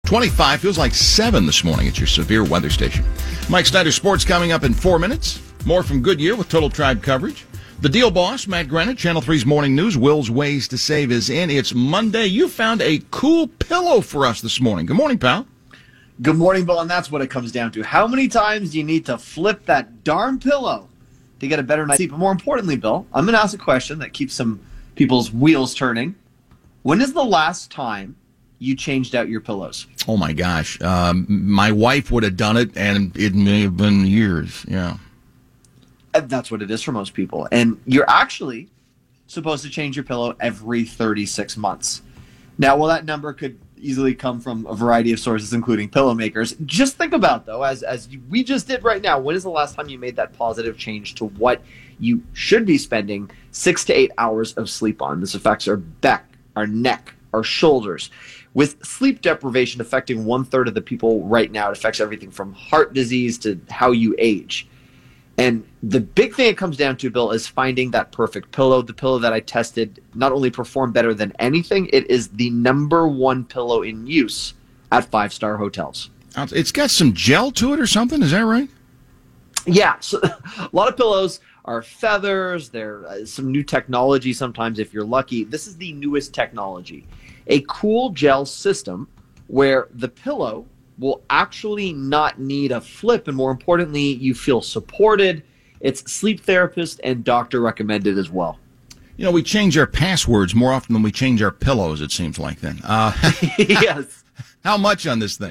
25, feels like 7 this morning at your severe weather station. Mike Snyder Sports coming up in 4 minutes. More from Goodyear with Total Tribe coverage. The Deal Boss, Matt Granite, Channel 3's Morning News. Will's Ways to Save is in. It's Monday. You found a cool pillow for us this morning. Good morning, pal. Good morning, Bill, and that's what it comes down to. How many times do you need to flip that darn pillow to get a better night's sleep? But more importantly, Bill, I'm going to ask a question that keeps some people's wheels turning. When is the last time you changed out your pillows? Oh, my gosh. My wife would have done it, and it may have been years. Yeah. That's what it is for most people. And you're actually supposed to change your pillow every 36 months. Now, while that number could easily come from a variety of sources, including pillow makers, just think about, though, as we just did right now, when is the last time you made that positive change to what you should be spending 6 to 8 hours of sleep on? This affects our back, our neck, our shoulders. With sleep deprivation affecting 1/3 of the people right now, it affects everything from heart disease to how you age. And the big thing it comes down to, Bill, is finding that perfect pillow. The pillow that I tested not only performed better than anything, it is the #1 pillow in use at 5-star hotels. It's got some gel to it or something, is that right? Yeah, so a lot of pillows are feathers. There's some new technology sometimes if you're lucky. This is the newest technology. A cool gel system where the pillow will actually not need a flip, and more importantly, you feel supported. It's sleep therapist and doctor recommended as well. You know, we change our passwords more often than we change our pillows, it seems like then. Yes. How much on this thing?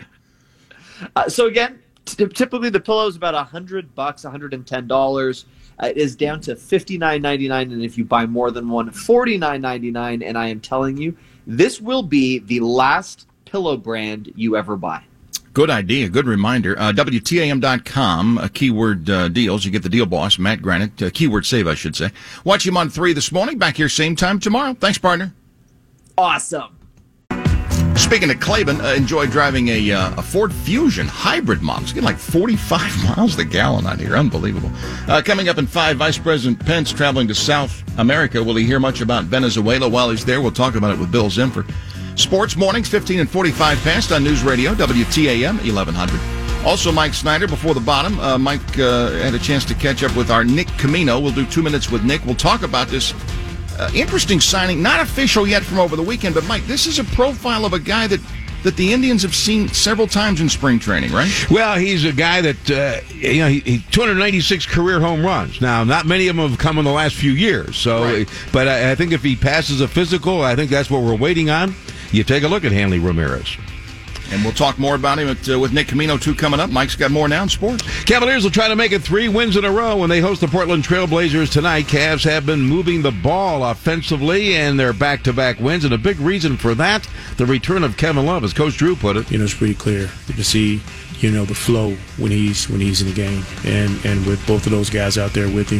So again, typically the pillow is about $100, $110. It is down to $59.99, and if you buy more than one, $49.99. And I am telling you, this will be the last pillow brand you ever buy. Good idea. Good reminder. WTAM.com, keyword deals. You get the Deal Boss, Matt Granite, keyword save, I should say. Watch him on 3 this morning. Back here same time tomorrow. Thanks, partner. Awesome. Speaking of Claiborne, enjoy driving a Ford Fusion hybrid model. It's getting like 45 miles a gallon out here. Unbelievable. Coming up in 5, Vice President Pence traveling to South America. Will he hear much about Venezuela while he's there? We'll talk about it with Bill Zimfer. Sports mornings, 15 and 45 past on News Radio, WTAM 1100. Also, Mike Snyder before the bottom. Mike had a chance to catch up with our Nick Camino. We'll do 2 minutes with Nick. We'll talk about this interesting signing, not official yet from over the weekend, but Mike, this is a profile of a guy that the Indians have seen several times in spring training, right? Well, he's a guy that, he 296 career home runs. Now, not many of them have come in the last few years. So, right. But I think if he passes a physical, I think that's what we're waiting on. You take a look at Hanley Ramirez. And we'll talk more about him with Nick Camino, too, coming up. Mike's got more now in sports. Cavaliers will try to make it 3 wins in a row when they host the Portland Trail Blazers tonight. Cavs have been moving the ball offensively, and they're back-to-back wins. And a big reason for that, the return of Kevin Love, as Coach Drew put it. It's pretty clear to see, the flow when he's in the game. And with both of those guys out there with him,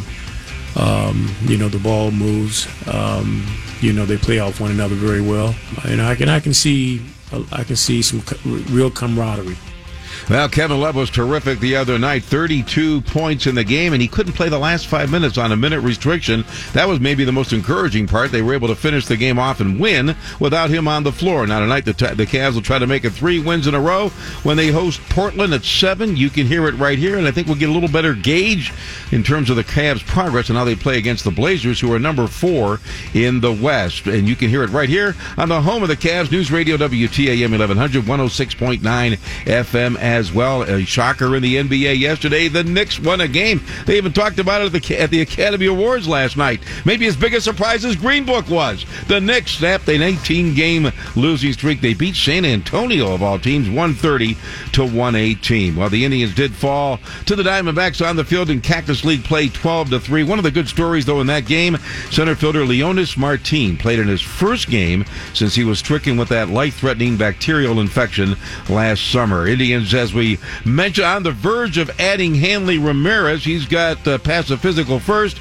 the ball moves. They play off one another very well. I can see some real camaraderie. Well, Kevin Love was terrific the other night, 32 points in the game, and he couldn't play the last 5 minutes on a minute restriction. That was maybe the most encouraging part. They were able to finish the game off and win without him on the floor. Now tonight, the Cavs will try to make it 3 wins in a row when they host Portland at 7. You can hear it right here, and I think we'll get a little better gauge in terms of the Cavs' progress and how they play against the Blazers, who are number 4 in the West. And you can hear it right here on the home of the Cavs, News Radio WTAM 1100, 106.9 FM as well. A shocker in the NBA yesterday. The Knicks won a game. They even talked about it at the Academy Awards last night. Maybe as big a surprise as Green Book was. The Knicks snapped an 18-game losing streak. They beat San Antonio, of all teams, 130-118. While the Indians did fall to the Diamondbacks on the field in Cactus League play 12-3. One of the good stories, though, in that game, center fielder Leonis Martin played in his first game since he was stricken with that life-threatening bacterial infection last summer. Indians, as we mentioned, on the verge of adding Hanley Ramirez. He's got past the physical first.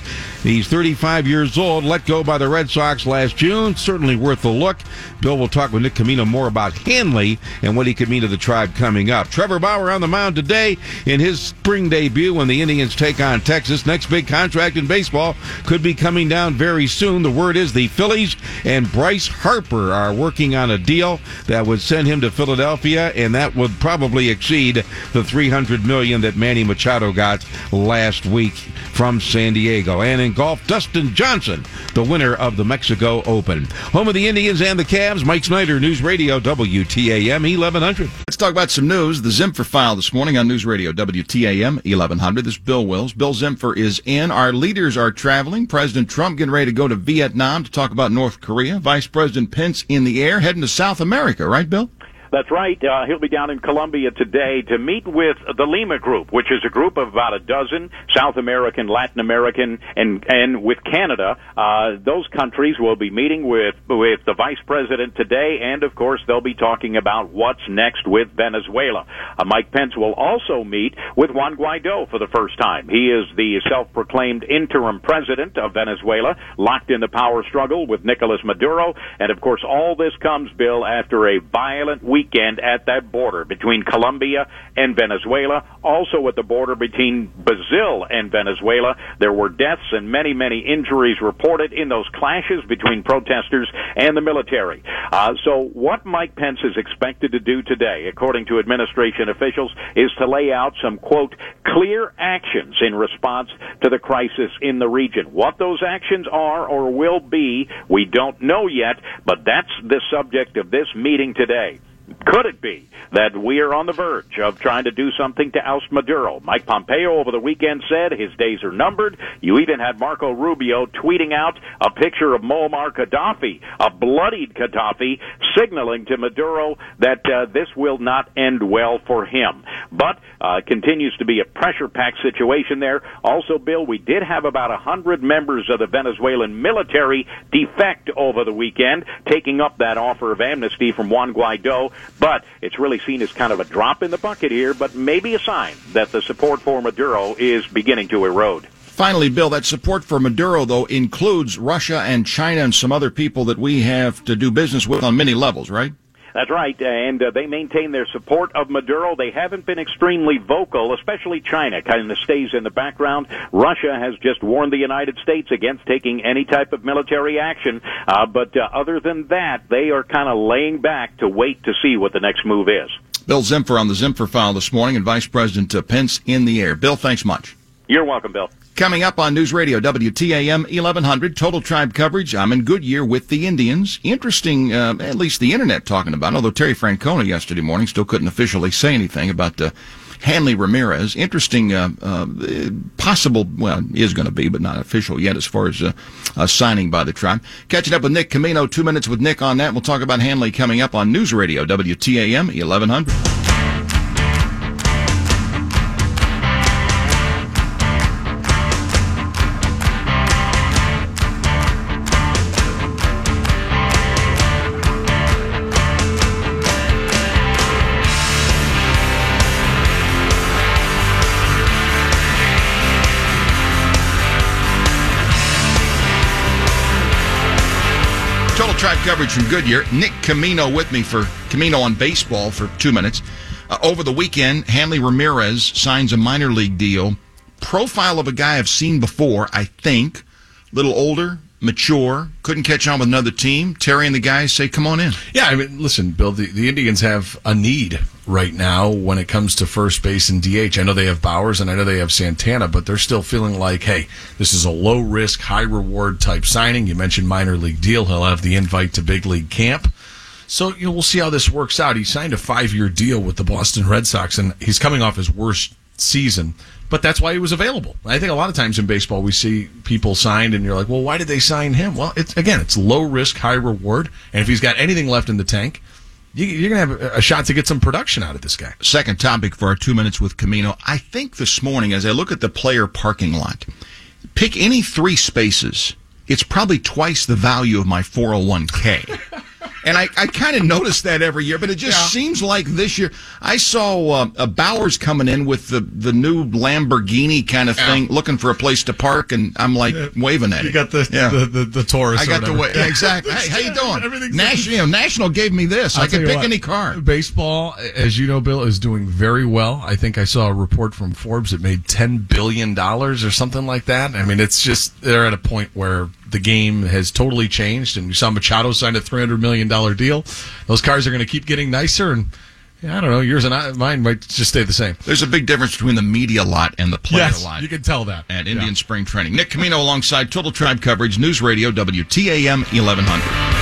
He's 35 years old, let go by the Red Sox last June. Certainly worth a look. Bill will talk with Nick Camino more about Hanley and what he could mean to the Tribe coming up. Trevor Bauer on the mound today in his spring debut when the Indians take on Texas. Next big contract in baseball could be coming down very soon. The word is the Phillies and Bryce Harper are working on a deal that would send him to Philadelphia, and that would probably exceed the $300 million that Manny Machado got last week from San Diego. And in golf, Dustin Johnson, the winner of the Mexico Open. Home of the Indians and the Cavs, Mike Snyder, News Radio, WTAM 1100. Let's talk about some news. The Zimfer File this morning on News Radio, WTAM 1100. This is Bill Wills. Bill Zimfer is in. Our leaders are traveling. President Trump getting ready to go to Vietnam to talk about North Korea. Vice President Pence in the air, heading to South America, right, Bill? That's right. He'll be down in Colombia today to meet with the Lima Group, which is a group of about a dozen South American, Latin American, and with Canada. Those countries will be meeting with the Vice President today, and of course they'll be talking about what's next with Venezuela. Mike Pence will also meet with Juan Guaido for the first time. He is the self-proclaimed interim president of Venezuela, locked in the power struggle with Nicolas Maduro, and of course all this comes, Bill, after a violent weekend at that border between Colombia and Venezuela. Also at the border between Brazil and Venezuela, there were deaths and many, many injuries reported in those clashes between protesters and the military. So what Mike Pence is expected to do today, according to administration officials, is to lay out some, quote, clear actions in response to the crisis in the region. What those actions are or will be, we don't know yet, but that's the subject of this meeting today. Could it be that we are on the verge of trying to do something to oust Maduro? Mike Pompeo over the weekend said his days are numbered. You even had Marco Rubio tweeting out a picture of Muammar Gaddafi, a bloodied Gaddafi, signaling to Maduro that this will not end well for him. But continues to be a pressure-packed situation there. Also, Bill, we did have about 100 members of the Venezuelan military defect over the weekend, taking up that offer of amnesty from Juan Guaido. But it's really seen as kind of a drop in the bucket here, but maybe a sign that the support for Maduro is beginning to erode. Finally, Bill, that support for Maduro, though, includes Russia and China and some other people that we have to do business with on many levels, right? That's right, and they maintain their support of Maduro. They haven't been extremely vocal, especially China kind of stays in the background. Russia has just warned the United States against taking any type of military action, but other than that, they are kind of laying back to wait to see what the next move is. Bill Zimfer on the Zimfer File this morning, and Vice President Pence in the air. Bill, thanks much. You're welcome, Bill. Coming up on News Radio, WTAM 1100, Total Tribe coverage. I'm in Goodyear with the Indians. Interesting, at least the Internet talking about it, although Terry Francona yesterday morning still couldn't officially say anything about Hanley Ramirez. Interesting, possible, well, is going to be, but not official yet as far as a signing by the Tribe. Catching up with Nick Camino, 2 minutes with Nick on that. We'll talk about Hanley coming up on News Radio, WTAM 1100. Total Tribe coverage from Goodyear. Nick Camino with me for Camino on Baseball for 2 minutes. Over the weekend, Hanley Ramirez signs a minor league deal. Profile of a guy I've seen before, I think. Little older, mature, couldn't catch on with another team. Terry and the guys say, come on in. Yeah, I mean, listen, Bill, the Indians have a need right now when it comes to first base and DH. I know they have Bowers and I know they have Santana, but they're still feeling like, hey, this is a low-risk, high-reward type signing. You mentioned minor league deal. He'll have the invite to big league camp. So we'll see how this works out. He signed a 5-year deal with the Boston Red Sox, and he's coming off his worst season. But that's why he was available. I think a lot of times in baseball we see people signed, and you're like, well, why did they sign him? Well, it's low risk, high reward, and if he's got anything left in the tank, you're going to have a shot to get some production out of this guy. Second topic for our 2 minutes with Camino. I think this morning, as I look at the player parking lot, pick any 3 spaces. It's probably twice the value of my 401k. And I kind of notice that every year, but it just seems like this year. I saw Bowers coming in with the new Lamborghini kind of thing, looking for a place to park, and I'm like waving at it. You got the Taurus. I got the exactly. Hey, how you doing? National gave me this. I can pick any car. Baseball, as you know, Bill, is doing very well. I think I saw a report from Forbes that made $10 billion or something like that. I mean, it's just they're at a point where the game has totally changed, and you saw Machado sign a $300 million deal. Those cars are going to keep getting nicer, and I don't know, yours and mine might just stay the same. There's a big difference between the media lot and the player lot. You can tell that. At Indian Spring Training. Nick Camino alongside Total Tribe coverage, News Radio, WTAM 1100.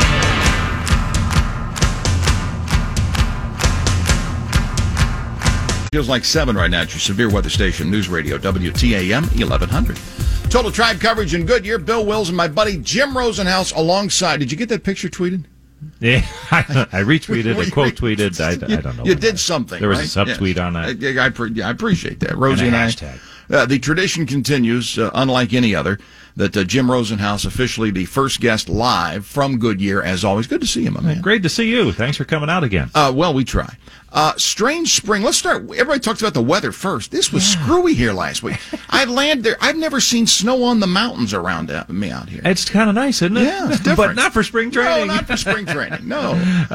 Feels like 7 right now at your severe weather station, News Radio, WTAM 1100. Total Tribe coverage in Goodyear. Bill Wills and my buddy Jim Rosenhaus alongside. Did you get that picture tweeted? Yeah, I retweeted, I quote tweeted. I don't know. You did something. There was a subtweet on that. I appreciate that. Rosie and a I. hashtag. The tradition continues, unlike any other, that Jim Rosenhaus, officially the first guest live from Goodyear, as always. Good to see you, my man. Great to see you. Thanks for coming out again. Well, we try. Strange spring. Let's start. Everybody talks about the weather first. This was screwy here last week. I landed there. I've never seen snow on the mountains around me out here. It's kind of nice, isn't it? Yeah, it's different. But not for spring training. No, not for spring training. No.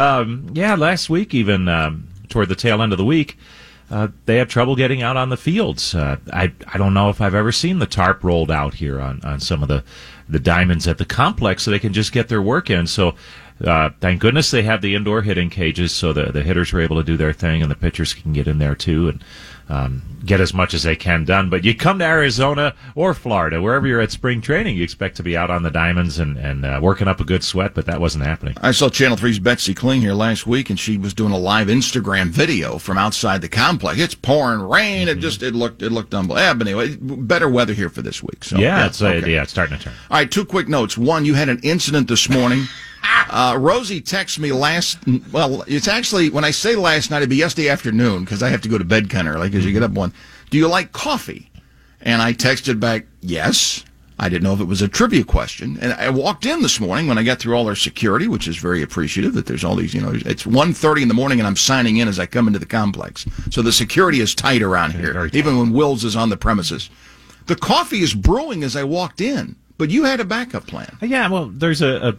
Last week, even toward the tail end of the week, they had trouble getting out on the fields. I don't know if I've ever seen the tarp rolled out here on some of the diamonds at the complex so they can just get their work in. So thank goodness they have the indoor hitting cages so the hitters are able to do their thing and the pitchers can get in there too and get as much as they can done. But you come to Arizona or Florida, wherever you're at spring training, you expect to be out on the diamonds and working up a good sweat, but that wasn't happening. I saw Channel 3's Betsy Kling here last week, and she was doing a live Instagram video from outside the complex. It's pouring rain. It looked unbelievable. Yeah, but anyway, better weather here for this week. So it's starting to turn. All right, 2 quick notes. One, you had an incident this morning. Rosie texted me it's actually, when I say last night, it'd be yesterday afternoon, because I have to go to bed kind of early, because you get up one. Do you like coffee? And I texted back, yes. I didn't know if it was a trivia question. And I walked in this morning when I got through all our security, which is very appreciative that there's all these, it's 1:30 in the morning and I'm signing in as I come into the complex. So the security is tight around here, even when Wills is on the premises. The coffee is brewing as I walked in, but you had a backup plan. Yeah, well, there's a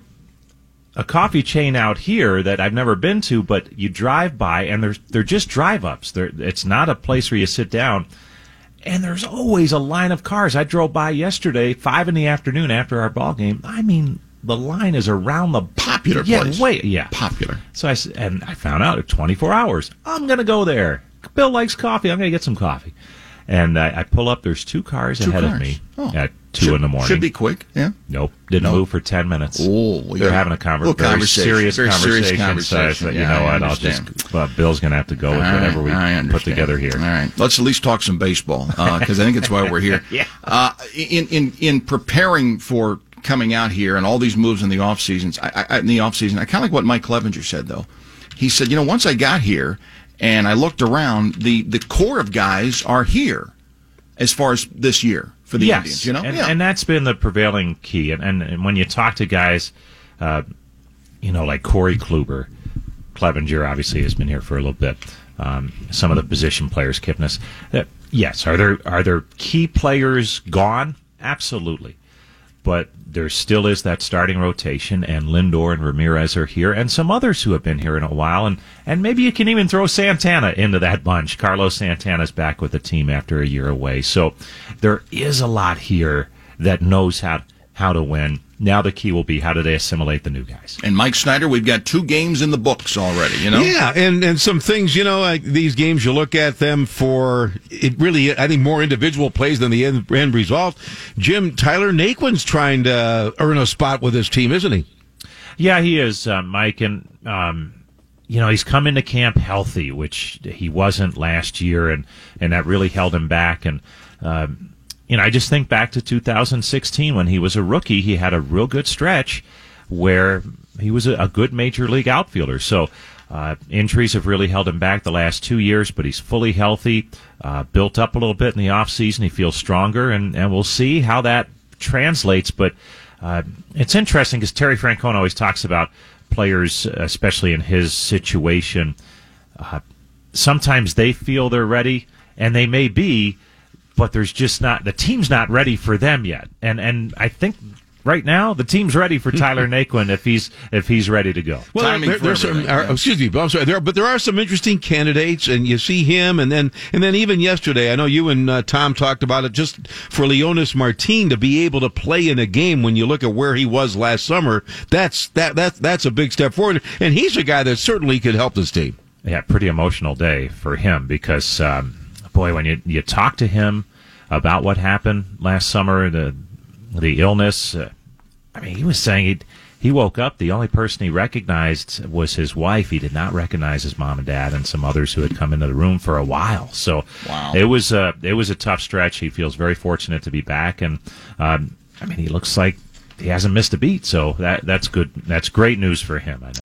coffee chain out here that I've never been to, but you drive by and they're just drive-ups. It's not a place where you sit down, and there's always a line of cars. I drove by yesterday, 5 in the afternoon after our ball game. I mean, the line is around the popular place. Popular. So I found out at 24 hours. I'm gonna go there. Bill likes coffee. I'm gonna get some coffee. And I pull up. There's 2 cars ahead of me at 2 in the morning. Should be quick. Yeah. Nope. Didn't move for 10 minutes. Oh, they're having a very serious conversation. So I said, you know what? I'll just. Bill's going to have to go with whatever we put together here. All right. Let's at least talk some baseball because I think it's why we're here. Yeah. In preparing for coming out here and all these moves in the off seasons, I kind of like what Mike Clevenger said though. He said, once I got here. And I looked around, the core of guys are here as far as this year for the Indians, And that's been the prevailing key. And when you talk to guys, like Corey Kluber, Clevenger obviously has been here for a little bit, some of the position players, Kipnis. Yes, are there key players gone? Absolutely. But there still is that starting rotation, and Lindor and Ramirez are here, and some others who have been here in a while, and maybe you can even throw Santana into that bunch. Carlos Santana's back with the team after a year away. So there is a lot here that knows how to win. Now the key will be how do they assimilate the new guys. And Mike Snyder, we've got 2 games in the books already, Yeah, and some things, like these games, you look at them for, it really, I think, more individual plays than the end result. Jim, Tyler Naquin's trying to earn a spot with his team, isn't he? Yeah, he is, Mike, and, he's come into camp healthy, which he wasn't last year, and that really held him back, and, I just think back to 2016 when he was a rookie. He had a real good stretch where he was a good major league outfielder. So injuries have really held him back the last 2 years, but he's fully healthy, built up a little bit in the offseason. He feels stronger, and we'll see how that translates. But it's interesting because Terry Francona always talks about players, especially in his situation, sometimes they feel they're ready, and they may be, but there's just not, the team's not ready for them yet. And I think right now the team's ready for Tyler Naquin if he's ready to go. Well, there's some. Excuse me, I'm sorry. There are some interesting candidates, and you see him, and then even yesterday, I know you and Tom talked about it. Just for Leonis Martin to be able to play in a game when you look at where he was last summer, that's a big step forward, and he's a guy that certainly could help this team. Yeah, pretty emotional day for him because, boy, when you talk to him about what happened last summer, the illness, I mean, he was saying he woke up, the only person he recognized was his wife. He did not recognize his mom and dad and some others who had come into the room for a while. So wow. It was a tough stretch. He feels very fortunate to be back, and I mean, he looks like he hasn't missed a beat. So that's good. That's great news for him. I know.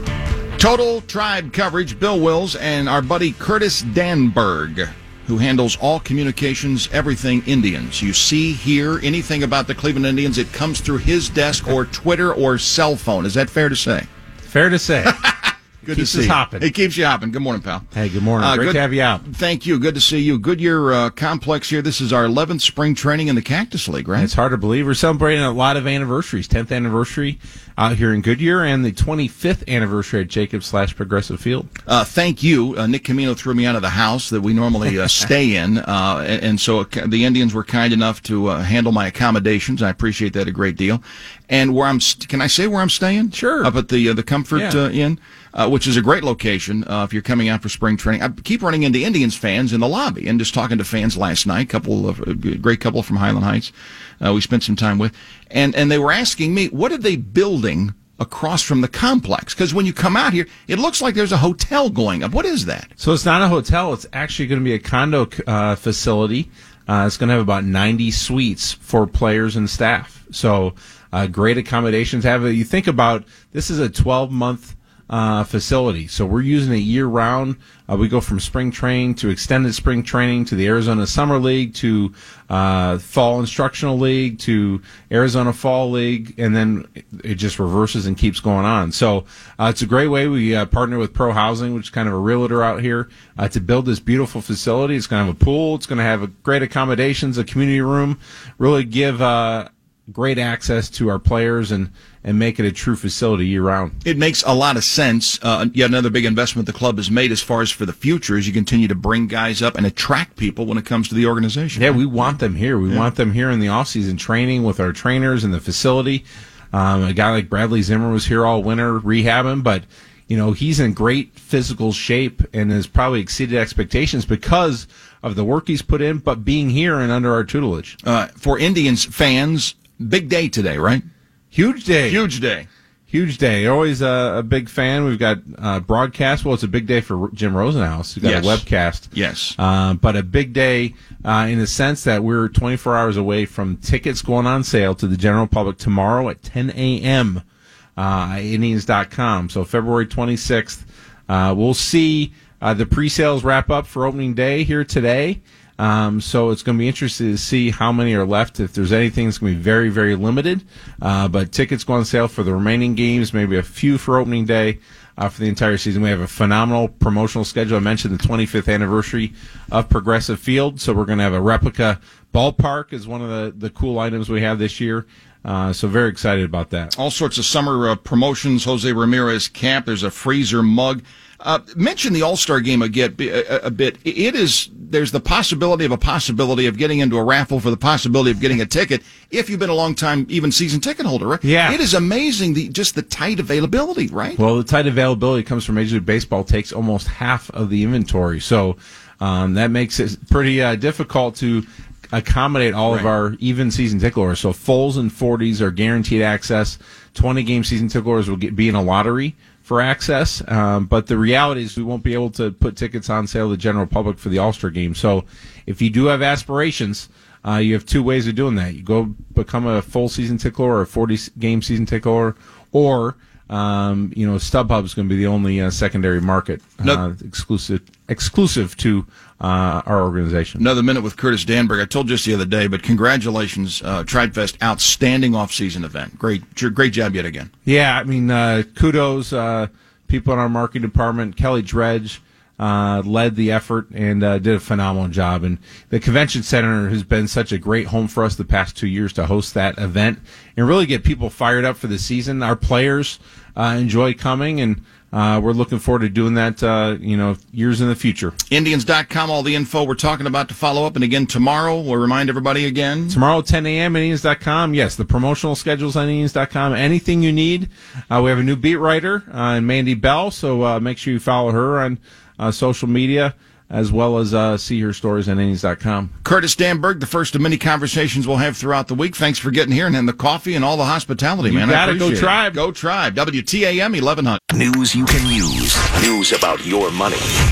Total Tribe coverage, Bill Wills and our buddy Curtis Danberg, who handles all communications, everything Indians. You see, hear anything about the Cleveland Indians, it comes through his desk or Twitter or cell phone. Is that fair to say? Fair to say. Good keeps to see us hopping. It keeps you hopping. Good morning, pal. Hey, good morning. Great to have you out. Thank you. Good to see you. Goodyear Complex here. This is our 11th spring training in the Cactus League, right? It's hard to believe. We're celebrating a lot of anniversaries. 10th anniversary out here in Goodyear and the 25th anniversary at Jacobs/Progressive Field. Thank you. Nick Camino threw me out of the house that we normally stay in, and so the Indians were kind enough to handle my accommodations. I appreciate that a great deal. And where can I say where I'm staying? Sure. Up at the Comfort Inn, which is a great location if you're coming out for spring training. I keep running into Indians fans in the lobby, and just talking to fans last night. A great couple from Highland Heights. We spent some time with, and they were asking me, what are they building across from the complex? Because when you come out here, it looks like there's a hotel going up. What is that? So it's not a hotel. It's actually going to be a condo facility. It's going to have about 90 suites for players and staff. So great accommodations. You think about, this is a 12-month facility. So we're using it year round. We go from spring training to extended spring training to the Arizona Summer League to Fall Instructional League to Arizona Fall League, and then it just reverses and keeps going on. So it's a great way. We partner with Pro Housing, which is kind of a realtor out here, to build this beautiful facility. It's going to have a pool. It's going to have great accommodations, a community room, really give great access to our players and make it a true facility year-round. It makes a lot of sense. Yet another big investment the club has made as far as for the future as you continue to bring guys up and attract people when it comes to the organization. Yeah, we want them here. We want them here in the offseason training with our trainers in the facility. A guy like Bradley Zimmer was here all winter rehabbing, but he's in great physical shape and has probably exceeded expectations because of the work he's put in, but being here and under our tutelage. For Indians fans, big day today, right? Huge day. Huge day. Huge day. Always a big fan. We've got broadcast. Well, it's a big day for Jim Rosenhaus. We've got a webcast. Yes. But a big day in the sense that we're 24 hours away from tickets going on sale to the general public tomorrow at 10 a.m. At Indians.com. So February 26th. We'll see the pre-sales wrap up for opening day here today. So it's going to be interesting to see how many are left. If there's anything, it's going to be very, very limited. But tickets go on sale for the remaining games, maybe a few for opening day for the entire season. We have a phenomenal promotional schedule. I mentioned the 25th anniversary of Progressive Field, so we're going to have a replica ballpark is one of the cool items we have this year. So very excited about that. All sorts of summer promotions. Jose Ramirez cap. There's a freezer mug. Mention the All-Star game a bit. There's the possibility of getting into a raffle for the possibility of getting a ticket if you've been a long time, even season ticket holder, right? Yeah. It is amazing, just the tight availability, right? Well, the tight availability comes from Major League Baseball, takes almost half of the inventory. So, that makes it pretty difficult to accommodate all of our even season ticket holders. So fulls and 40s are guaranteed access. 20-game season ticket holders will be in a lottery for access, but the reality is we won't be able to put tickets on sale to the general public for the All-Star game. So if you do have aspirations, you have two ways of doing that. You go become a full season ticket holder or a 40-game season ticket holder, or StubHub is going to be the only secondary market exclusive to our organization. Another minute with Curtis Danberg. I told you this the other day, but congratulations, TribeFest, outstanding off-season event. Great job yet again. Yeah, I mean, kudos, people in our marketing department. Kelly Dredge led the effort and did a phenomenal job. And the convention center has been such a great home for us the past 2 years to host that event and really get people fired up for the season. Our players enjoy coming, and we're looking forward to doing that, years in the future. Indians.com, all the info we're talking about to follow up. And again, tomorrow, we'll remind everybody again. Tomorrow, 10 a.m. at Indians.com. Yes, the promotional schedules on Indians.com. Anything you need. We have a new beat writer, Mandy Bell, so make sure you follow her on social media, as well as see her stories on Indians.com. Curtis Danberg, the first of many conversations we'll have throughout the week. Thanks for getting here and then the coffee and all the hospitality, man. You got to go Tribe. Go Tribe. WTAM 1100. News you can use. News about your money.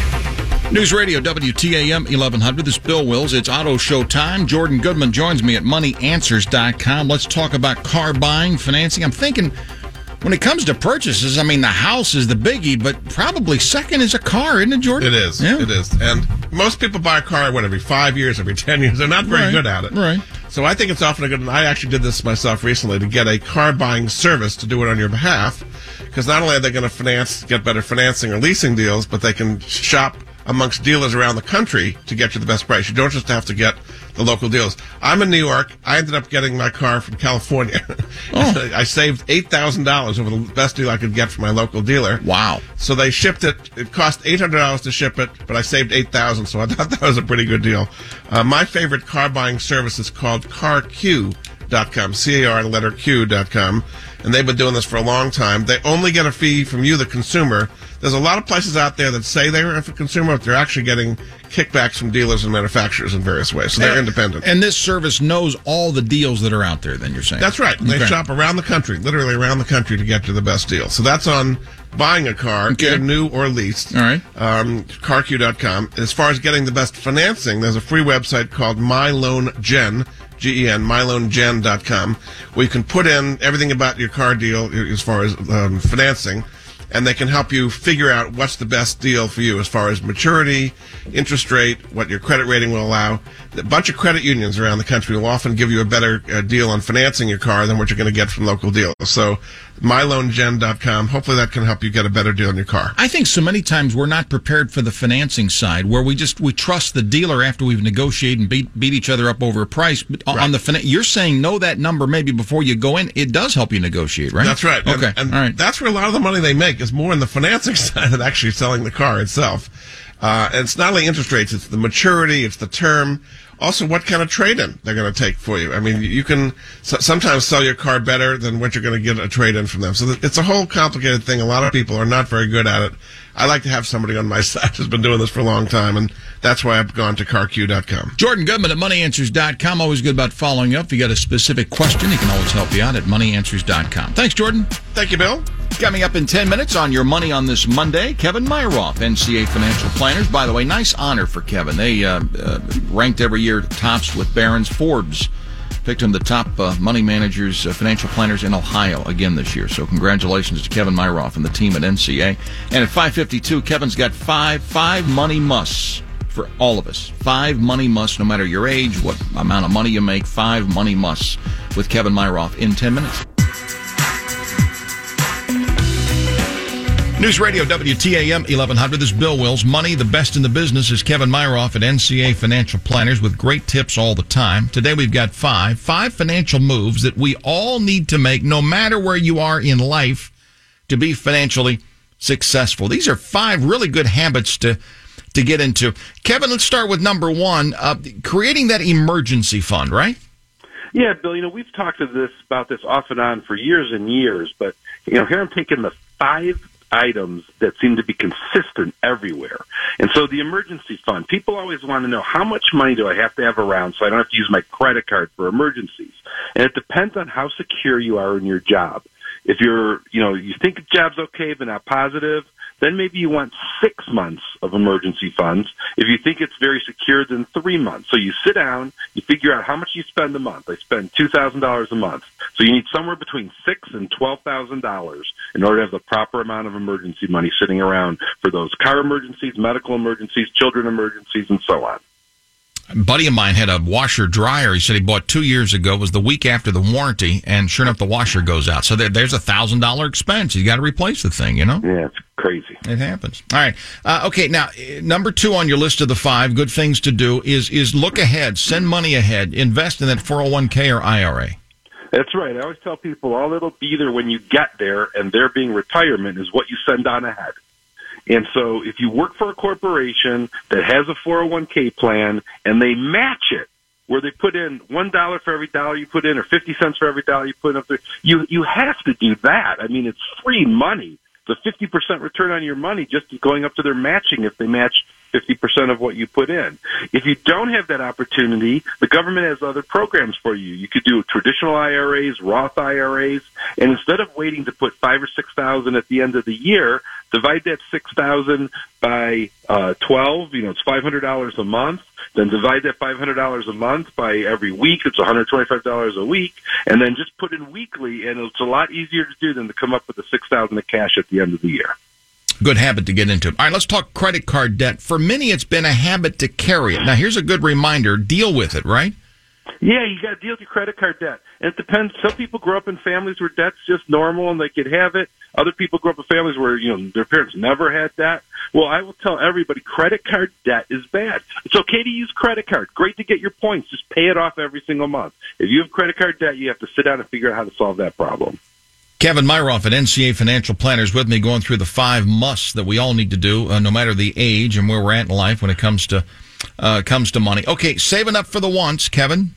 News Radio WTAM 1100. This is Bill Wills. It's Auto Show time. Jordan Goodman joins me at MoneyAnswers.com. Let's talk about car buying, financing. I'm thinking, when it comes to purchases, I mean, the house is the biggie, but probably second is a car, isn't it, Jordan? It is. Yeah. It is. And most people buy a car, every 5 years, every 10 years. They're not very good at it. Right. So I think it's often a good, and I actually did this myself recently, to get a car buying service to do it on your behalf, because not only are they going to get better financing or leasing deals, but they can shop amongst dealers around the country to get you the best price. You don't just have to get the local deals. I'm in New York. I ended up getting my car from California. Oh. I saved $8,000 over the best deal I could get from my local dealer. Wow. So they shipped it. It cost $800 to ship it, but I saved $8,000, so I thought that was a pretty good deal. My favorite car buying service is called CarQ.com, C-A-R, the letter Q.com, and they've been doing this for a long time. They only get a fee from you, the consumer. There's a lot of places out there that say they're for consumer, but they're actually getting kickbacks from dealers and manufacturers in various ways, so they're independent. And this service knows all the deals that are out there, then you're saying? That's right. They shop around the country, literally around the country, to get you the best deal. So that's on buying a car, either new or leased. All right. CarQ.com. As far as getting the best financing, there's a free website called MyLoanGen, G-E-N, MyLoanGen.com, where you can put in everything about your car deal as far as financing, and they can help you figure out what's the best deal for you as far as maturity, interest rate, what your credit rating will allow. A bunch of credit unions around the country will often give you a better deal on financing your car than what you're going to get from local deals. So MyLoanGen.com, hopefully that can help you get a better deal on your car. I think so many times we're not prepared for the financing side, where we trust the dealer after we've negotiated and beat each other up over a price. But on the you're saying know that number maybe before you go in. It does help you negotiate, right? That's right. Okay. And all right. That's where a lot of the money they make is more in the financing side than actually selling the car itself. And it's not only interest rates, it's the maturity, it's the term, also what kind of trade-in they're going to take for you. I mean, you can sometimes sell your car better than what you're going to get a trade-in from them. So it's a whole complicated thing. A lot of people are not very good at it. I like to have somebody on my side who's been doing this for a long time, and that's why I've gone to CarQ.com. Jordan Goodman at MoneyAnswers.com. Always good about following up. If you got a specific question, he can always help you out at MoneyAnswers.com. Thanks, Jordan. Thank you, Bill. Coming up in 10 minutes on Your Money on this Monday, Kevin Myroff, NCA Financial Planners. By the way, nice honor for Kevin. They ranked every year tops with Barron's. Forbes picked him the top money managers, financial planners in Ohio again this year. So congratulations to Kevin Myroff and the team at NCA. And at 5:52, Kevin's got five money musts for all of us. 5 money musts, no matter your age, what amount of money you make. 5 money musts with Kevin Myroff in 10 minutes. News Radio WTAM 1100. This is Bill Wills. Money, the best in the business, is Kevin Myroff at NCA Financial Planners with great tips all the time. Today we've got five financial moves that we all need to make, no matter where you are in life, to be financially successful. These are 5 really good habits to get into. Kevin, let's start with number 1, creating that emergency fund, right? Yeah, Bill, we've talked about this off and on for years and years, but, here I'm taking the 5 items that seem to be consistent everywhere. And so the emergency fund, people always want to know, how much money do I have to have around so I don't have to use my credit card for emergencies? And it depends on how secure you are in your job. If you're, you think the job's okay but not positive, then maybe you want 6 months of emergency funds. If you think it's very secure, then 3 months. So you sit down, you figure out how much you spend a month. I spend $2,000 a month. So you need somewhere between $6,000 and $12,000 in order to have the proper amount of emergency money sitting around for those car emergencies, medical emergencies, children emergencies, and so on. A buddy of mine had a washer dryer. He said he bought 2 years ago. It was the week after the warranty, and sure enough, the washer goes out. So there's $1,000 expense. You got to replace the thing, you know? Yeah, it's crazy. It happens. All right. Okay, now, number 2 on your list of the 5 good things to do is look ahead, send money ahead, invest in that 401k or IRA. That's right. I always tell people all it'll be there when you get there, and there being retirement, is what you send on ahead. And so if you work for a corporation that has a 401k plan and they match it, where they put in $1 for every dollar you put in or 50 cents for every dollar you put up there, you have to do that. I mean, it's free money. It's a 50% return on your money just going up to their matching if they match 50% of what you put in. If you don't have that opportunity, the government has other programs for you. You could do traditional IRAs, Roth IRAs, and instead of waiting to put $5,000 or $6,000 at the end of the year, divide that $6,000 by 12. It's $500 a month. Then divide that $500 a month by every week. It's $125 a week, and then just put in weekly. And it's a lot easier to do than to come up with the $6,000 of cash at the end of the year. Good habit to get into. All right, let's talk credit card debt. For many, it's been a habit to carry it. Now, here's a good reminder. Deal with it, right? Yeah, you got to deal with your credit card debt. And it depends. Some people grow up in families where debt's just normal and they could have it. Other people grow up in families where, their parents never had that. Well, I will tell everybody credit card debt is bad. It's okay to use credit card. Great to get your points. Just pay it off every single month. If you have credit card debt, you have to sit down and figure out how to solve that problem. Kevin Myroff at NCA Financial Planners with me, going through the 5 musts that we all need to do, no matter the age and where we're at in life when it comes to money. Okay, saving up for the wants, Kevin.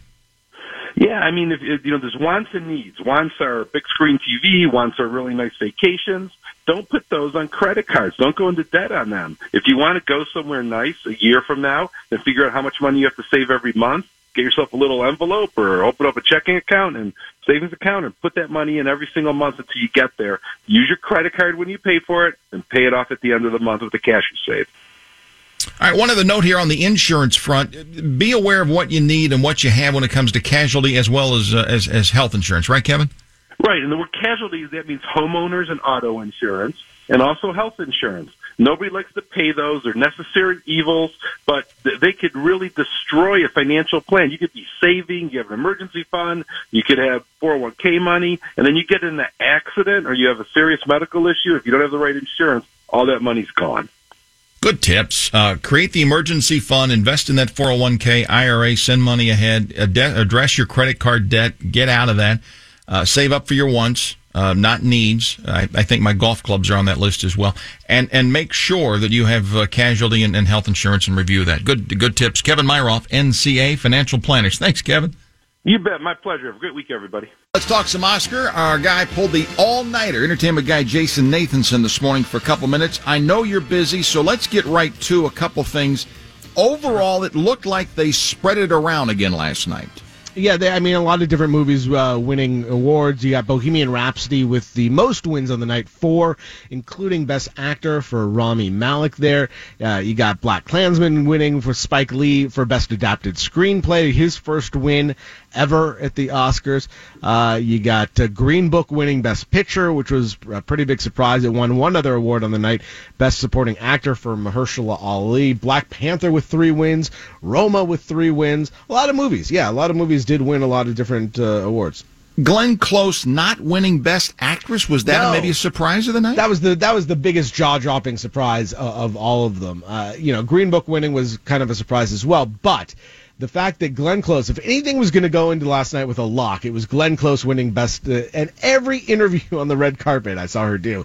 Yeah, I mean, if there's wants and needs. Wants are big screen TV. Wants are really nice vacations. Don't put those on credit cards. Don't go into debt on them. If you want to go somewhere nice a year from now, then figure out how much money you have to save every month. Get yourself a little envelope or open up a checking account and savings account and put that money in every single month until you get there. Use your credit card when you pay for it and pay it off at the end of the month with the cash you save. All right, one other note here on the insurance front. Be aware of what you need and what you have when it comes to casualty as well as health insurance. Right, Kevin? Right, and the word casualty, that means homeowners and auto insurance and also health insurance. Nobody likes to pay those. They're necessary evils, but they could really destroy a financial plan. You could be saving, you have an emergency fund, you could have 401k money, and then you get in an accident or you have a serious medical issue. If you don't have the right insurance, all that money's gone. Good tips. Create the emergency fund, invest in that 401k, IRA, send money ahead, address your credit card debt, get out of that, save up for your wants. Not needs. I think my golf clubs are on that list as well. And make sure that you have casualty and health insurance and review that. Good tips. Kevin Myroff, NCA Financial Planners. Thanks, Kevin. You bet. My pleasure. Have a great week, everybody. Let's talk some Oscar. Our guy pulled the all-nighter. Entertainment guy Jason Nathanson this morning for a couple minutes. I know you're busy, so let's get right to a couple things. Overall, it looked like they spread it around again last night. Yeah, a lot of different movies winning awards. You got Bohemian Rhapsody with the most wins on the night, 4, including Best Actor for Rami Malek there. You got BlacKkKlansman winning for Spike Lee for Best Adapted Screenplay, his first win ever at the Oscars. You got Green Book winning Best Picture, which was a pretty big surprise. It won one other award on the night, Best Supporting Actor for Mahershala Ali. Black Panther with 3 wins. Roma with 3 wins. A lot of movies. Yeah, a lot of movies did win a lot of different awards. Glenn Close not winning Best Actress, was that maybe a surprise of the night? That was the biggest jaw-dropping surprise of all of them. Green Book winning was kind of a surprise as well, but the fact that Glenn Close, if anything was going to go into last night with a lock, it was Glenn Close winning Best. And every interview on the red carpet I saw her do,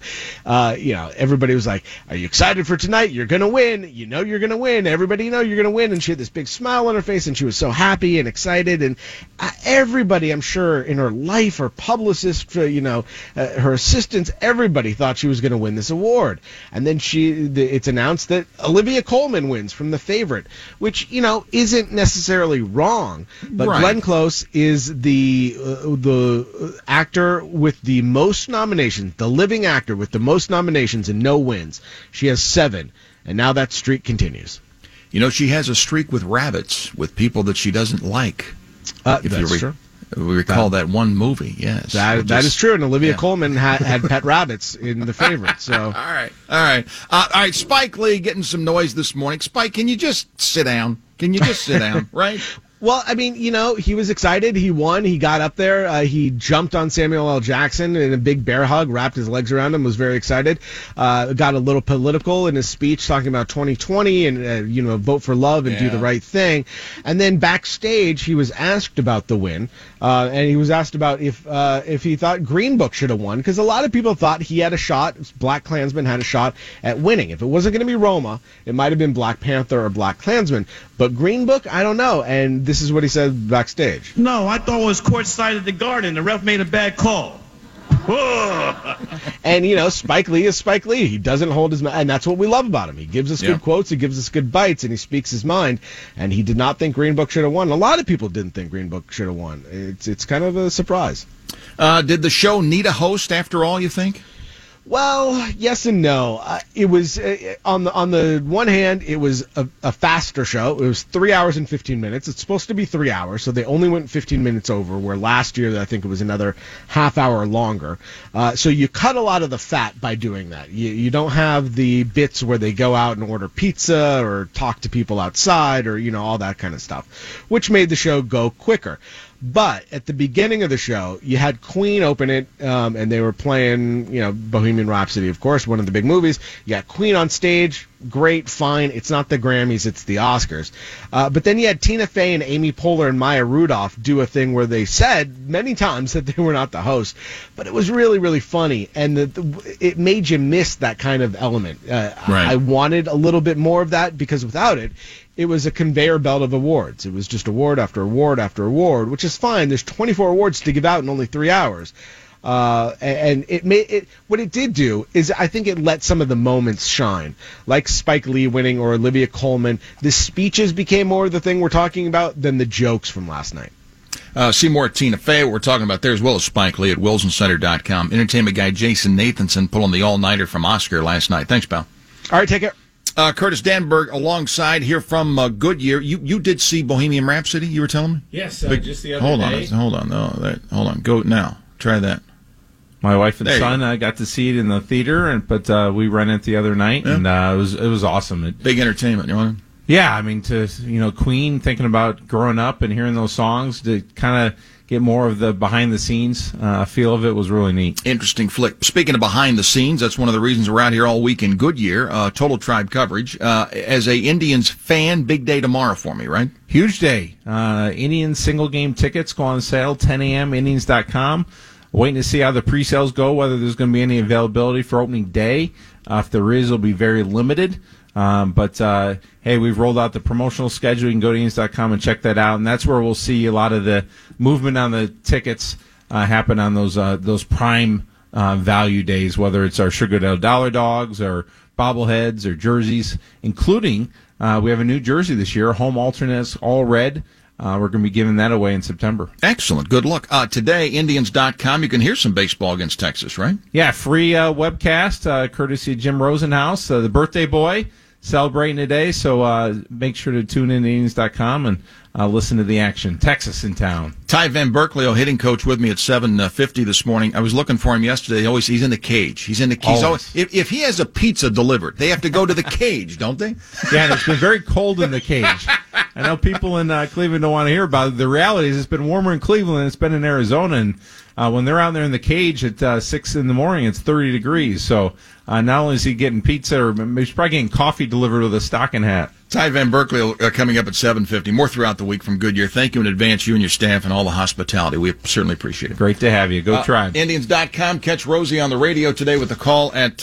everybody was like, "Are you excited for tonight? You're going to win. You know you're going to win. Everybody know you're going to win." And she had this big smile on her face, and she was so happy and excited. And everybody, I'm sure, in her life, her publicist, her assistants, everybody thought she was going to win this award. And then it's announced that Olivia Colman wins from The Favorite, which isn't necessarily necessarily wrong, but Right. Glenn Close is the actor with the most nominations, the living actor with the most nominations and no wins. She has 7, and now that streak continues. You know, she has a streak with rabbits, with people that she doesn't like. That's true. We recall that one movie, yes. That is true, and Olivia Colman had pet rabbits in The Favorite. So All right. Spike Lee getting some noise this morning. Spike, can you just sit down? Right? Well, I mean, you know, he was excited. He won. He got up there. He jumped on Samuel L. Jackson in a big bear hug, wrapped his legs around him, was very excited. Got a little political in his speech talking about 2020 and, vote for love and do the right thing. And then backstage, he was asked about the win. And he was asked about if he thought Green Book should have won, because a lot of people thought he had a shot, Black Klansman had a shot at winning. If it wasn't going to be Roma, it might have been Black Panther or Black Klansman. But Green Book, I don't know. And this is what he said backstage. No, I thought it was courtside at the Garden. The ref made a bad call. And, Spike Lee is Spike Lee. He doesn't hold his mouth, and that's what we love about him. He gives us good quotes, he gives us good bites, and he speaks his mind. And he did not think Green Book should have won. A lot of people didn't think Green Book should have won. It's kind of a surprise. Did the show need a host after all, you think? Well, yes and no. It was on the one hand, it was a faster show. It was 3 hours and 15 minutes. It's supposed to be 3 hours, so they only went 15 minutes over. Where last year, I think it was another half hour longer. So you cut a lot of the fat by doing that. You don't have the bits where they go out and order pizza or talk to people outside or all that kind of stuff, which made the show go quicker. But at the beginning of the show, you had Queen open it, and they were playing, Bohemian Rhapsody, of course, one of the big movies. You got Queen on stage. Great, fine. It's not the Grammys, it's the Oscars. But then you had Tina Fey and Amy Poehler and Maya Rudolph do a thing where they said many times that they were not the host. But it was really, really funny, and it made you miss that kind of element. Right. I wanted a little bit more of that, because without it, it was a conveyor belt of awards. It was just award after award after award, which is fine. There's 24 awards to give out in only 3 hours. And it made it. What it did do is, I think it let some of the moments shine, like Spike Lee winning or Olivia Colman. The speeches became more of the thing we're talking about than the jokes from last night. See more at Tina Fey, what we're talking about there, as well as Spike Lee at WilsonCenter.com. Entertainment guy Jason Nathanson pulling the all-nighter from Oscar last night. Thanks, pal. All right, take care. Curtis Danberg alongside here from Goodyear. You did see Bohemian Rhapsody, you were telling me? Yes, just the other day. Hold on. Go now. Try that. My wife and son, I got to see it in the theater, but we rented it the other night, and it was awesome. Big entertainment, you know? Yeah, I mean, Queen, thinking about growing up and hearing those songs, to kind of get more of the behind-the-scenes feel of it was really neat. Interesting flick. Speaking of behind the scenes, that's one of the reasons we're out here all week in Goodyear, Total Tribe coverage. As a Indians fan, big day tomorrow for me, right? Huge day. Indians single-game tickets go on sale, 10 a.m., Indians.com. Waiting to see how the pre-sales go, whether there's going to be any availability for opening day. If there is, it'll be very limited. But hey, we've rolled out the promotional schedule. You can go to Indians.com and check that out, and that's where we'll see a lot of the movement on the tickets happen on those prime value days, whether it's our Sugar Dollar Dogs or bobbleheads or jerseys, including we have a new jersey this year, home alternates, all red. We're going to be giving that away in September. Excellent. Good luck. Today, Indians.com, you can hear some baseball against Texas, right? Yeah, free webcast, courtesy of Jim Rosenhaus, the birthday boy, celebrating today. So make sure to tune in to Indians.com and listen to the action. Texas in town. Ty Van Berkeley, hitting coach, with me at 7:50 this morning. I was looking for him yesterday. He's in the cage. He's in the cage. If he has a pizza delivered, they have to go to the cage, don't they? Yeah, and it's been very cold in the cage. I know people in Cleveland don't want to hear about it. The reality is it's been warmer in Cleveland than it's been in Arizona, and when they're out there in the cage at 6 in the morning, it's 30 degrees. So not only is he getting pizza, or he's probably getting coffee delivered with a stocking hat. Ty Van Berkeley coming up at 7:50. More throughout the week from Goodyear. Thank you in advance, you and your staff, and all the hospitality. We certainly appreciate it. Great to have you. Go Tribe. Indians.com. Catch Rosie on the radio today with the call at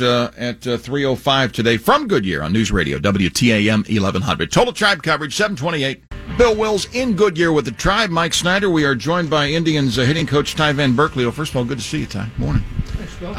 3:05 today from Goodyear on News Radio, WTAM 1100. Total Tribe coverage, 728. Bill Wills in Goodyear with the Tribe. Mike Snyder. We are joined by Indians hitting coach Ty Van Berkeley. Well, first of all, good to see you, Ty. Morning. Thanks, Bill.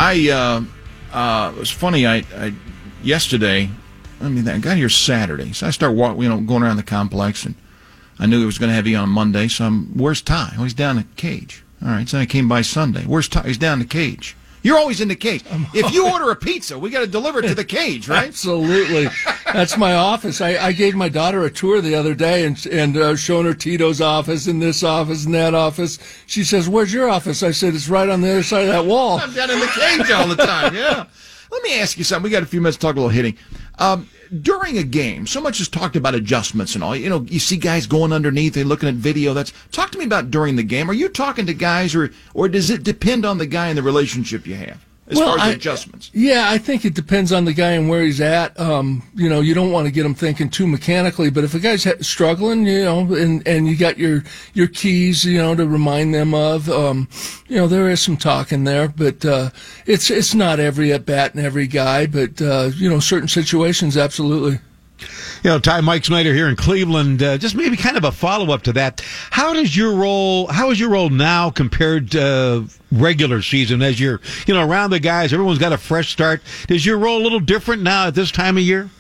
It was funny. I got here Saturday, so I start going around the complex, and I knew he was going to have you on Monday, so where's Ty? Oh, he's down in the cage. All right, so I came by Sunday. Where's Ty? He's down in the cage. You're always in the cage. If you order a pizza, we got to deliver it to the cage, right? Absolutely. That's my office. I gave my daughter a tour the other day and showing her Tito's office and this office and that office. She says, "Where's your office?" I said, "It's right on the other side of that wall." I'm down in the cage all the time, yeah. Let me ask you something. We got a few minutes to talk a little hitting. During a game, so much is talked about adjustments and all. You know, you see guys going underneath, they're looking at video. Talk to me about during the game. Are you talking to guys, or does it depend on the guy and the relationship you have as far as adjustments? Yeah, I think it depends on the guy and where he's at. You know, you don't want to get him thinking too mechanically, but if a guy's struggling, you know, and you got your keys, you know, to remind them of, you know, there is some talk in there, but it's not every at bat and every guy, but you know, certain situations, absolutely. You know, Ty, Mike Snyder here in Cleveland. Just maybe kind of a follow-up to that. How is your role now compared to regular season as you're, you know, around the guys? Everyone's got a fresh start. Is your role a little different now at this time of year?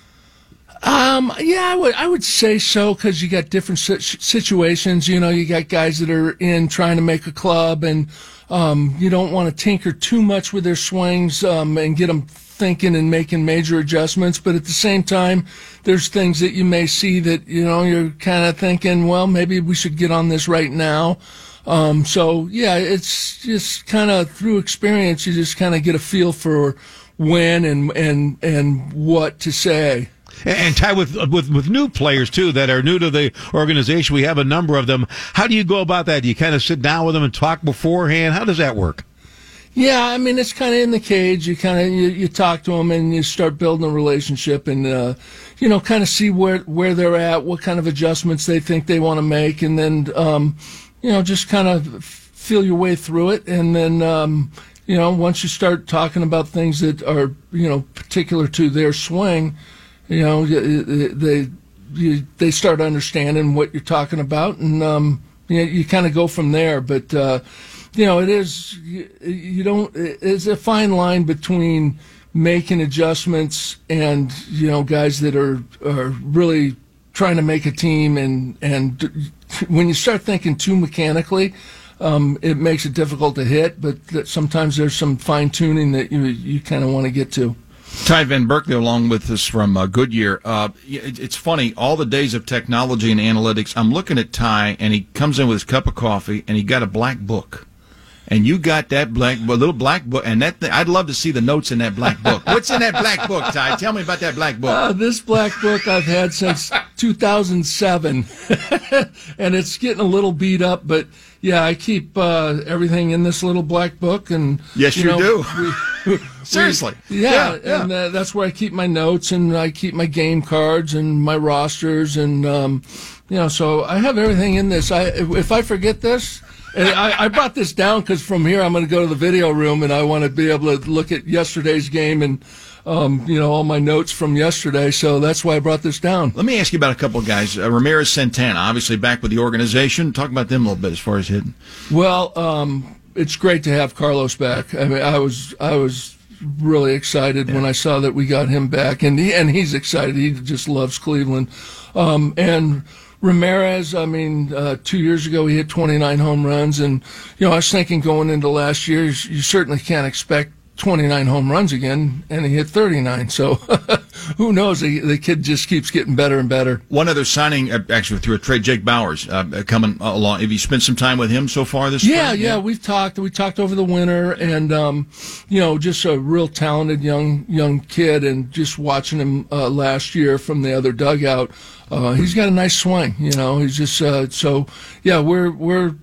Yeah, I would say so, because you got different situations. You know, you got guys that are in trying to make a club, and you don't want to tinker too much with their swings and get them thinking and making major adjustments. But at the same time, there's things that you may see that, you know, you're kind of thinking, well, maybe we should get on this right now. So yeah, it's just kind of through experience, you just kind of get a feel for when and what to say. And Ty, with new players too that are new to the organization, we have a number of them. How do you go about that? Do you kind of sit down with them and talk beforehand? How does that work? Yeah, I mean, it's kind of in the cage. You kind of you talk to them and you start building a relationship, and you know, kind of see where they're at, what kind of adjustments they think they want to make, and then you know, just kind of feel your way through it, and then you know, once you start talking about things that are, you know, particular to their swing, you know, they start understanding what you're talking about, and you know, you kind of go from there. But you know, it's a fine line between making adjustments and, you know, guys that are really trying to make a team, and when you start thinking too mechanically, it makes it difficult to hit, but sometimes there's some fine tuning that you kind of want to get to. Ty Van Berkeley along with us from Goodyear. It's funny, all the days of technology and analytics, I'm looking at Ty, and he comes in with his cup of coffee, and he got a black book. And you got that little black book, and that thing, I'd love to see the notes in that black book. What's in that black book, Ty? Tell me about that black book. This black book I've had since 2007, and it's getting a little beat up, but yeah, I keep everything in this little black book. And yes, you do. Seriously. Yeah. And that's where I keep my notes, and I keep my game cards and my rosters, and you know, so I have everything in this. If I forget this. And I brought this down because from here I'm going to go to the video room, and I want to be able to look at yesterday's game and, you know, all my notes from yesterday. So that's why I brought this down. Let me ask you about a couple of guys. Ramirez Santana, obviously back with the organization. Talk about them a little bit as far as hitting. Well, it's great to have Carlos back. I mean, I was really excited when I saw that we got him back, and he's excited. He just loves Cleveland, and Ramirez, I mean, 2 years ago he hit 29 home runs, and you know, I was thinking going into last year, you certainly can't expect 29 home runs again, and he hit 39. So who knows? The kid just keeps getting better and better. One other signing, actually through a trade, Jake Bowers coming along. Have you spent some time with him so far this spring? Yeah, we've talked. We talked over the winter, and you know, just a real talented young kid, and just watching him last year from the other dugout. He's got a nice swing, you know. He's just so yeah. We're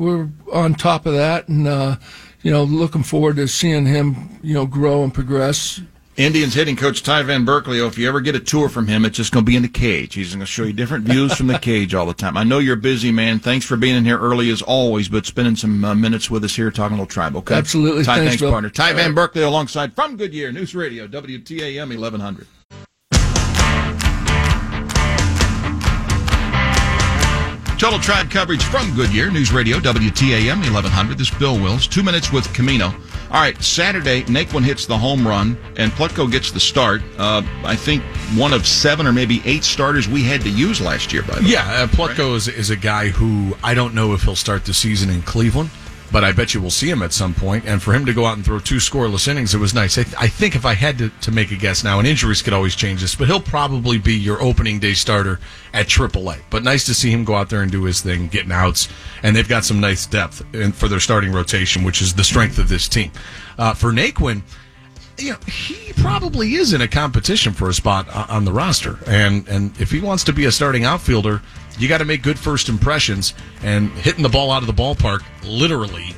on top of that, and you know, looking forward to seeing him, you know, grow and progress. Indians hitting coach Ty Van Berkeley. If you ever get a tour from him, it's just going to be in the cage. He's going to show you different views from the cage all the time. I know you're busy, man. Thanks for being in here early as always, but spending some minutes with us here talking a little Tribe. Okay, absolutely. Ty, thanks Bill. Partner. Ty Van Berkeley alongside from Goodyear News Radio WTAM 1100. Total Tribe coverage from Goodyear News Radio WTAM 1100. This is Bill Wills. 2 minutes with Camino. All right, Saturday, Naquin hits the home run, and Plutko gets the start. I think one of 7 or maybe 8 starters we had to use last year, by the way. Yeah, Plutko is a guy who I don't know if he'll start the season in Cleveland, but I bet you we'll see him at some point. And for him to go out and throw 2 scoreless innings, it was nice. I think if I had to make a guess now, and injuries could always change this, but he'll probably be your opening day starter at AAA. But nice to see him go out there and do his thing, getting outs. And they've got some nice depth for their starting rotation, which is the strength of this team. For Naquin, he probably is in a competition for a spot on the roster. And if he wants to be a starting outfielder, you got to make good first impressions, and hitting the ball out of the ballpark literally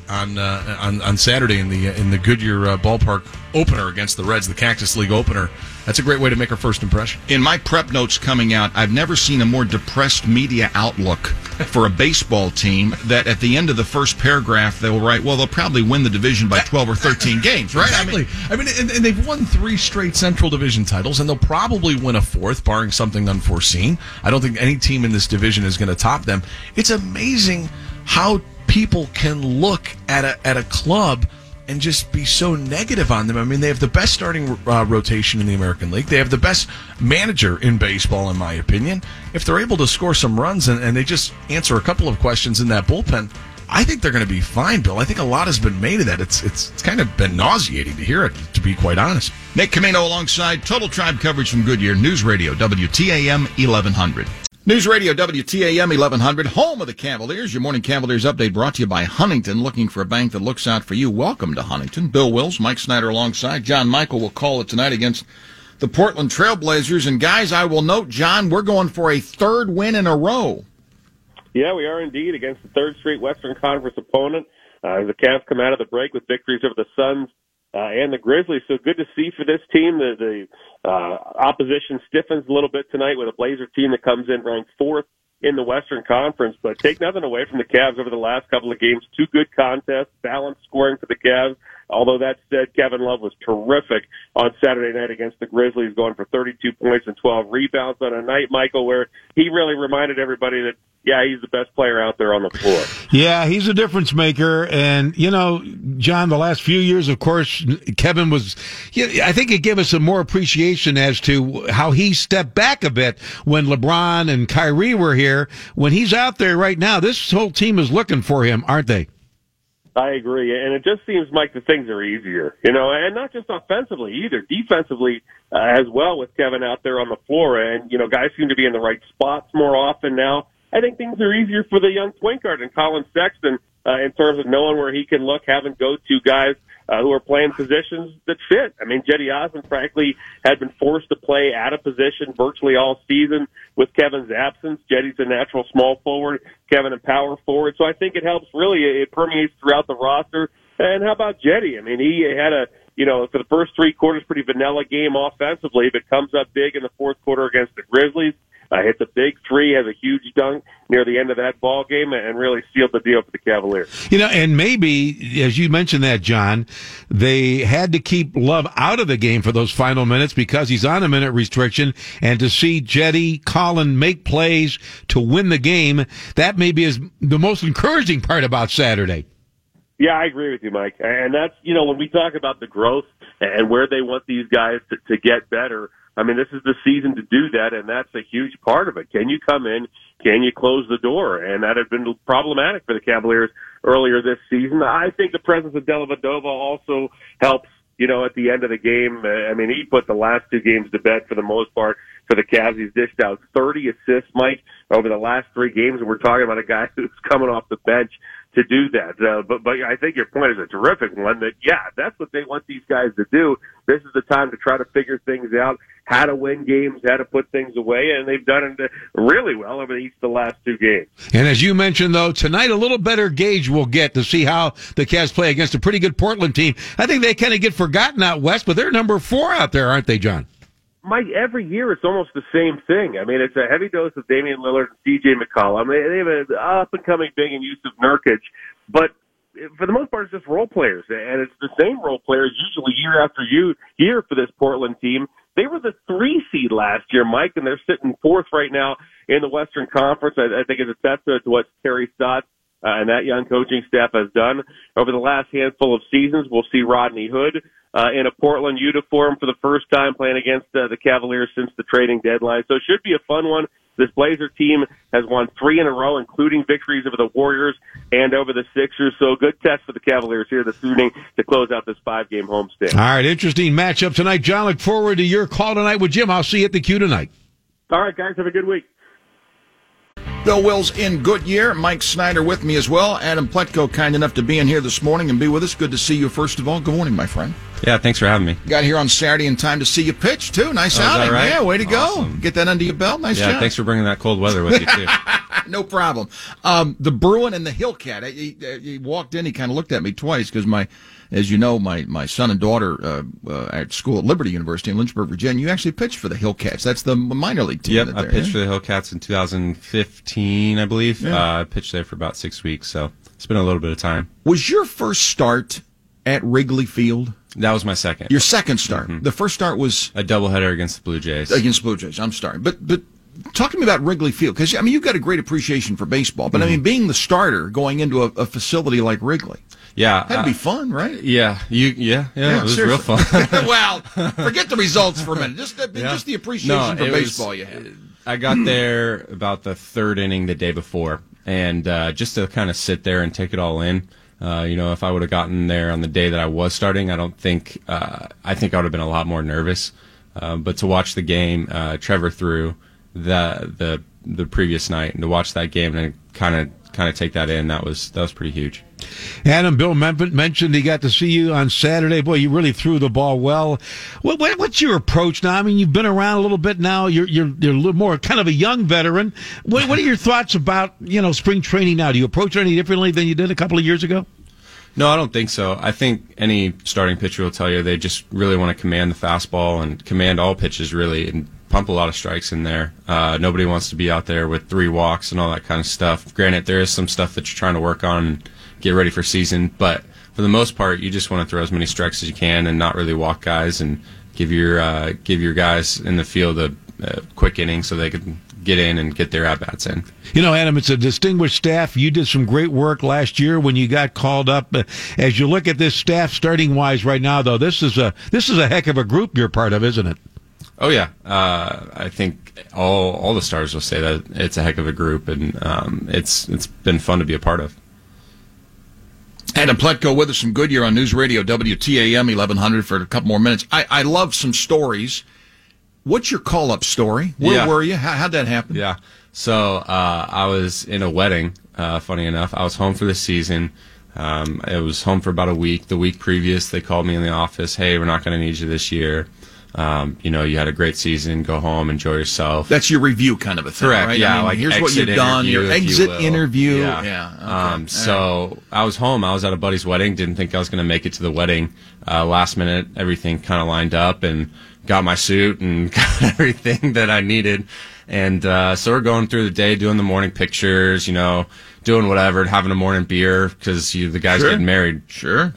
on Saturday in the Goodyear ballpark opener against the Reds, the Cactus League opener. That's a great way to make our first impression. In my prep notes coming out, I've never seen a more depressed media outlook for a baseball team that at the end of the first paragraph they'll write, well, they'll probably win the division by 12 or 13 games, right? Exactly. And they've won 3 straight Central Division titles, and they'll probably win a 4th, barring something unforeseen. I don't think any team in this division is going to top them. It's amazing how people can look at a club and just be so negative on them. I mean, they have the best starting rotation in the American League. They have the best manager in baseball, in my opinion. If they're able to score some runs and they just answer a couple of questions in that bullpen, I think they're going to be fine, Bill. I think a lot has been made of that. It's kind of been nauseating to hear it, to be quite honest. Nate Camino alongside Total Tribe coverage from Goodyear News Radio, WTAM 1100. News Radio WTAM 1100, home of the Cavaliers. Your morning Cavaliers update brought to you by Huntington, looking for a bank that looks out for you. Welcome to Huntington. Bill Wills, Mike Snyder alongside. John Michael will call it tonight against the Portland Trailblazers. And guys, I will note, John, we're going for a 3rd win in a row. Yeah, we are indeed, against the 3rd straight Western Conference opponent. The Cavs come out of the break with victories over the Suns and the Grizzlies. So good to see for this team. The opposition stiffens a little bit tonight with a Blazer team that comes in ranked 4th in the Western Conference. But take nothing away from the Cavs over the last couple of games. 2 good contests, balanced scoring for the Cavs. Although that said, Kevin Love was terrific on Saturday night against the Grizzlies, going for 32 points and 12 rebounds on a night, Michael, where he really reminded everybody that, yeah, he's the best player out there on the floor. Yeah, he's a difference maker. And, John, the last few years, of course, Kevin was, I think it gave us some more appreciation as to how he stepped back a bit when LeBron and Kyrie were here. When he's out there right now, this whole team is looking for him, aren't they? I agree, and it just seems like the things are easier, and not just offensively either, defensively as well with Kevin out there on the floor, and, guys seem to be in the right spots more often now. I think things are easier for the young point guard and Colin Sexton in terms of knowing where he can look, having go-to guys who are playing positions that fit. I mean, Jetty Osmond, frankly, had been forced to play out of position virtually all season with Kevin's absence. Jetty's a natural small forward, Kevin a power forward. So I think it helps really. It permeates throughout the roster. And how about Jetty? I mean, he had for the first 3 quarters, pretty vanilla game offensively, but comes up big in the 4th quarter against the Grizzlies. Hits a big 3, has a huge dunk near the end of that ball game, and really sealed the deal for the Cavaliers. And maybe, as you mentioned that, John, they had to keep Love out of the game for those final minutes because he's on a minute restriction, and to see Jetty, Colin make plays to win the game, that maybe is the most encouraging part about Saturday. Yeah, I agree with you, Mike. And that's, when we talk about the growth and where they want these guys to get better, I mean, this is the season to do that, and that's a huge part of it. Can you come in? Can you close the door? And that had been problematic for the Cavaliers earlier this season. I think the presence of Dellavedova also helps, at the end of the game. I mean, he put the last 2 games to bed for the most part for the Cavs. He's dished out 30 assists, Mike, over the last 3 games, and we're talking about a guy who's coming off the bench to do that. But I think your point is a terrific one that, that's what they want these guys to do. This is the time to try to figure things out, how to win games, how to put things away, and they've done it really well over each of the last 2 games. And as you mentioned, though, tonight a little better gauge we'll get to see how the Cavs play against a pretty good Portland team. I think they kind of get forgotten out west, but they're number 4 out there, aren't they, John? Mike, every year it's almost the same thing. I mean, it's a heavy dose of Damian Lillard and C.J. McCollum. They have an up-and-coming big in Yusuf Nurkic, but for the most part, it's just role players, and it's the same role players usually year after year for this Portland team. They were the 3 seed last year, Mike, and they're sitting 4th right now in the Western Conference. I think it's a testament to what Terry Stotts and that young coaching staff has done over the last handful of seasons. We'll see Rodney Hood in a Portland uniform for the first time playing against the Cavaliers since the trading deadline. So it should be a fun one. This Blazer team has won 3 in a row, including victories over the Warriors and over the Sixers. So good test for the Cavaliers here this evening to close out this 5-game homestand. All right, interesting matchup tonight. John, look forward to your call tonight with Jim. I'll see you at the Q tonight. All right, guys, have a good week. Bill Wills in Goodyear. Mike Snyder with me as well. Adam Pletko, kind enough to be in here this morning and be with us. Good to see you, first of all. Good morning, my friend. Yeah, thanks for having me. Got here on Saturday in time to see you pitch, too. Nice outing. Right? Yeah, way to Awesome. go. Get that under your belt. Nice job. Yeah, thanks for bringing that cold weather with you, too. No problem. The Bruin and the Hillcat. He walked in, he kind of looked at me twice because as you know, my son and daughter at school at Liberty University in Lynchburg, Virginia, you actually pitched for the Hillcats. That's the minor league team. Yep, I pitched for the Hillcats in 2015, I believe. Yeah. I pitched there for about 6 weeks, so it's been a little bit of time. Was your first start at Wrigley Field? That was my second. Your second start. Mm-hmm. The first start was a doubleheader against the Blue Jays. Against Blue Jays. I'm sorry, but talk to me about Wrigley Field, because I mean you've got a great appreciation for baseball, but I mean being the starter going into a facility like Wrigley. Yeah, that'd be fun, right? Yeah, it was seriously. real fun. Well, forget the results for a minute. Just the appreciation for baseball you have. I got there about the third inning the day before, and just to kind of sit there and take it all in. If I would have gotten there on the day that I was starting, I think I would have been a lot more nervous. But to watch the game, Trevor threw the previous night, and to watch that game and kind of take that in, that was pretty huge. Adam, Bill mentioned he got to see you on Saturday. Boy, you really threw the ball well. What's your approach now? I mean, you've been around a little bit now. You're a little more kind of a young veteran. What are your thoughts about spring training now? Do you approach it any differently than you did a couple of years ago? No, I don't think so. I think any starting pitcher will tell you they just really want to command the fastball and command all pitches, really, and pump a lot of strikes in there. Nobody wants to be out there with 3 walks and all that kind of stuff. Granted, there is some stuff that you're trying to work on and get ready for season, but for the most part, you just want to throw as many strikes as you can and not really walk guys, and give your guys in the field a quick inning so they can get in and get their at-bats in. Adam, it's a distinguished staff. You did some great work last year when you got called up. As you look at this staff starting-wise right now, though, this is a heck of a group you're part of, isn't it? Oh, yeah. I think all the stars will say that it's a heck of a group, and it's been fun to be a part of. Adam Pletko with us from Goodyear on News Radio WTAM 1100 for a couple more minutes. I love some stories. What's your call-up story? Where were you? How'd that happen? Yeah. So I was in a wedding, funny enough. I was home for the season. I was home for about a week. The week previous, they called me in the office, hey, we're not going to need you this year. You had a great season. Go home, enjoy yourself. Like your review kind of a thing, correct? Right? Yeah, I mean, like here's what you've done. Your exit interview. Yeah. Okay. So I was home. I was at a buddy's wedding. Didn't think I was going to make it to the wedding. Last minute, everything kind of lined up, and got my suit and got everything that I needed. And so we're going through the day, doing the morning pictures. Doing whatever, having a morning beer because the guy's getting married. Sure.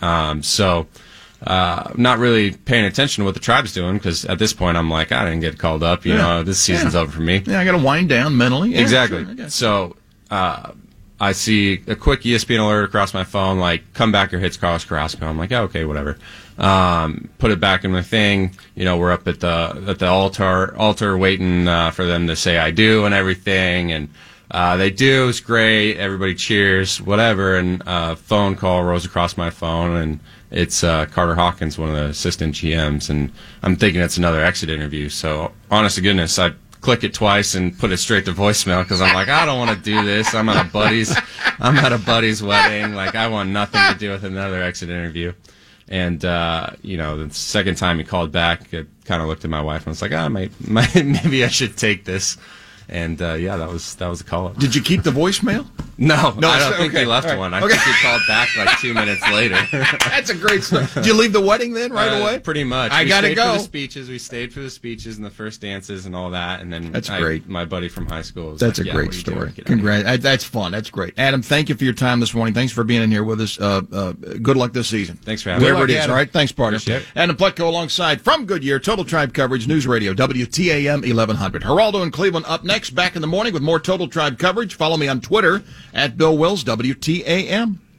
Not really paying attention to what the tribe's doing, because at this point I'm like, I didn't get called up. This season's over for me. Yeah, I got to wind down mentally. Yeah, exactly. Sure, so I see a quick ESPN alert across my phone, like, come back, your hits Carlos Carrasco. I'm like, yeah, okay, whatever. Put it back in my thing. We're up at the altar waiting for them to say I do and everything, and they do. It's great. Everybody cheers, whatever. And phone call rolls across my phone, and it's Carter Hawkins, one of the assistant GMs, and I'm thinking it's another exit interview. So, honest to goodness, I click it twice and put it straight to voicemail because I'm like, I don't want to do this. I'm at a buddy's wedding. Like, I want nothing to do with another exit interview. And the second time he called back, I kind of looked at my wife and was like, maybe I should take this. And that was a call up. Did you keep the voicemail? No, I don't think he left one. I think he called back like 2 minutes later. That's a great story. Did you leave the wedding then right away? Pretty much. I gotta go. We stayed for the speeches and the first dances and all that, and then that's great. My buddy from high school. Was that's like, a great story. Congrats. That's fun. That's great. Adam, thank you for your time this morning. Thanks for being in here with us. Good luck this season. Thanks for having me. Wherever it is. All right. Thanks, partner. Appreciate it. Adam Pletko alongside from Goodyear, Total Tribe coverage, News Radio WTAM 1100. Geraldo and Cleveland up next. Back in the morning with more Total Tribe coverage. Follow me on Twitter At Bill Wills, WTAM.